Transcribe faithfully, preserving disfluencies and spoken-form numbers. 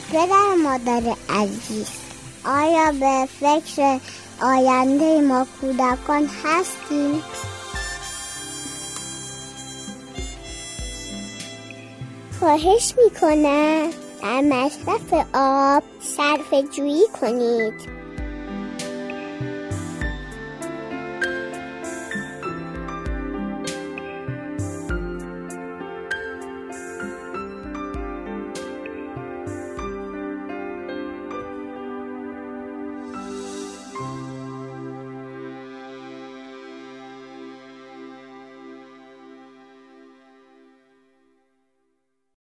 پدر مادر عزیز، آیا به فکر آینده ما کودکان هستیم؟ خواهش میکنم در مصرف آب صرفه‌جویی کنید.